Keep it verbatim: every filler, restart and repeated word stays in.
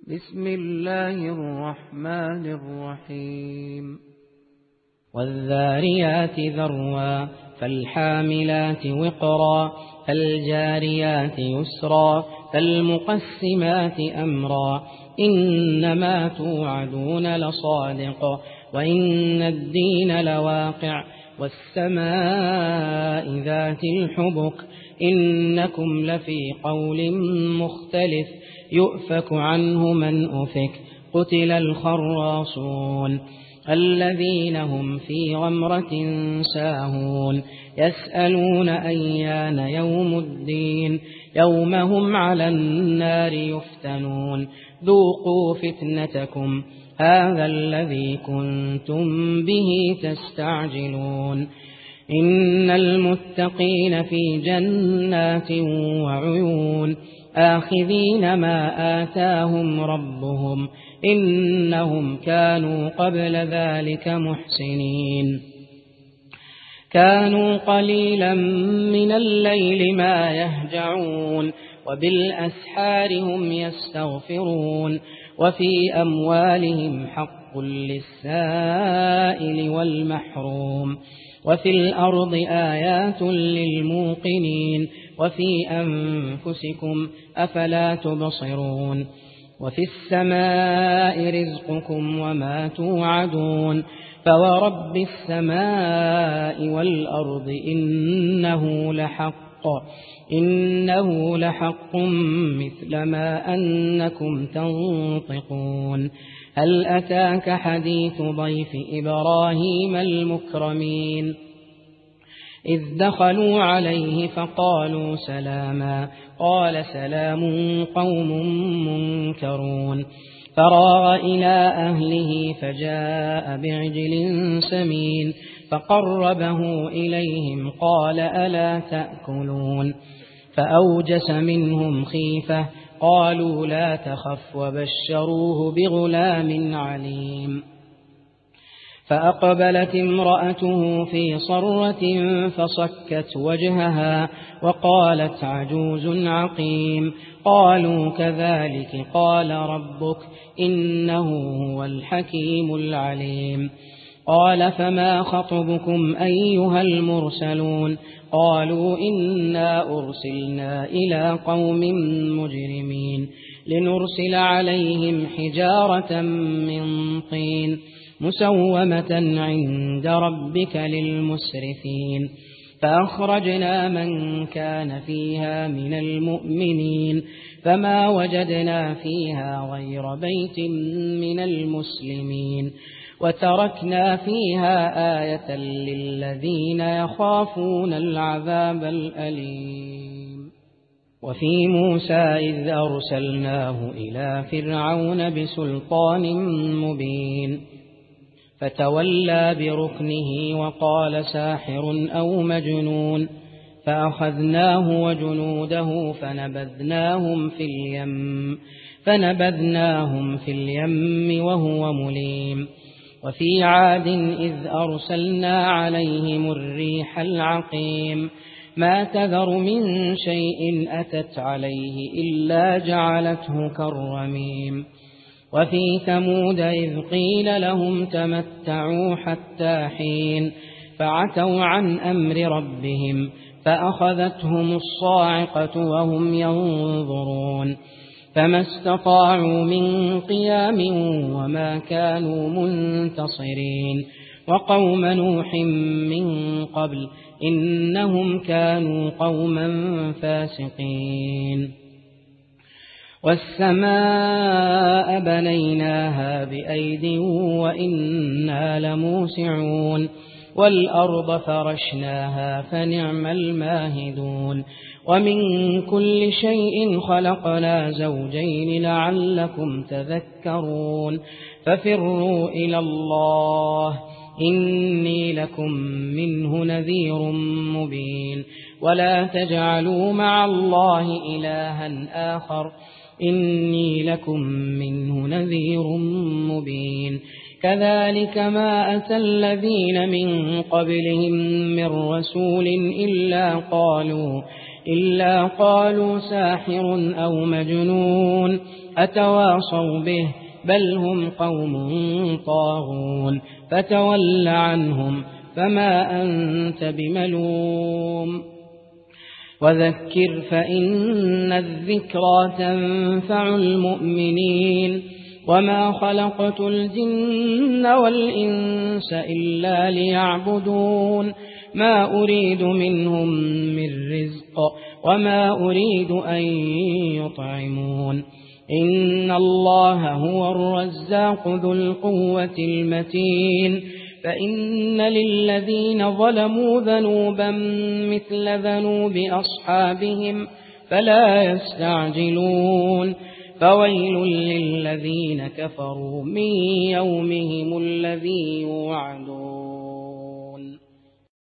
بسم الله الرحمن الرحيم والذاريات ذروا فالحاملات وقرا فالجاريات يسرا فالمقسمات أمرا إنما توعدون لصادق وإن الدين لواقع والسماء ذات الحبك إنكم لفي قول مختلف يؤفك عنه من أفك قتل الخراصون الذين هم في غمرة ساهون يسألون أيان يوم الدين يوم هم على النار يفتنون ذوقوا فتنتكم هذا الذي كنتم به تستعجلون إن المتقين في جنات وعيون آخذين ما آتاهم ربهم إنهم كانوا قبل ذلك محسنين كانوا قليلا من الليل ما يهجعون وبالأسحار هم يستغفرون وفي أموالهم حق للسائل والمحروم وفي الأرض آيات للموقنين وفي أنفسكم أفلا تبصرون وفي السماء رزقكم وما توعدون فورب السماء والأرض إنه لحق إنه لحق مثل ما أنكم تنطقون هل أتاك حديث ضيف إبراهيم المكرمين إذ دخلوا عليه فقالوا سلاما قال سلام قوم منكرون فراغ إلى أهله فجاء بعجل سمين فقربه إليهم قال ألا تأكلون فأوجس منهم خيفة قالوا لا تخف وبشروه بغلام عليم فأقبلت امرأته في صرة فصكت وجهها وقالت عجوز عقيم قالوا كذلك قال ربك إنه هو الحكيم العليم قال فما خطبكم أيها المرسلون قالوا إنا أرسلنا إلى قوم مجرمين لنرسل عليهم حجارة من طين مسومة عند ربك للمسرفين فأخرجنا من كان فيها من المؤمنين فما وجدنا فيها غير بيت من المسلمين وتركنا فيها آية للذين يخافون العذاب الأليم وفي موسى إذ أرسلناه إلى فرعون بسلطان مبين فتولى بركنه وقال ساحر أو مجنون فأخذناه وجنوده فنبذناهم في اليم فنبذناهم في اليم وهو مليم وفي عاد إذ أرسلنا عليهم الريح العقيم ما تذر من شيء أتت عليه إلا جعلته كالرميم وفي ثمود إذ قيل لهم تمتعوا حتى حين فعتوا عن أمر ربهم فأخذتهم الصاعقة وهم ينظرون فما استطاعوا من قيام وما كانوا منتصرين وقوم نوح من قبل إنهم كانوا قوما فاسقين والسماء بنيناها بأيد وإنا لموسعون والأرض فرشناها فنعم الماهدون ومن كل شيء خلقنا زوجين لعلكم تذكرون ففروا إلى الله إني لكم منه نذير مبين ولا تجعلوا مع الله إلها آخر إني لكم منه نذير مبين كذلك ما أتى الذين من قبلهم من رسول إلا قالوا إلا قالوا ساحر أو مجنون أتواصوا به بل هم قوم طاغون فتول عنهم فما أنت بملوم وذكر فإن الذكرى تنفع المؤمنين وما خلقت الجن والإنس إلا ليعبدون ما أريد منهم من رزق وما أريد أن يطعمون إن الله هو الرزاق ذو القوة المتين فإن للذين ظلموا ذنوبا مثل ذنوب أصحابهم فلا يستعجلون فويل للذين كفروا من يومهم الذي يوعدون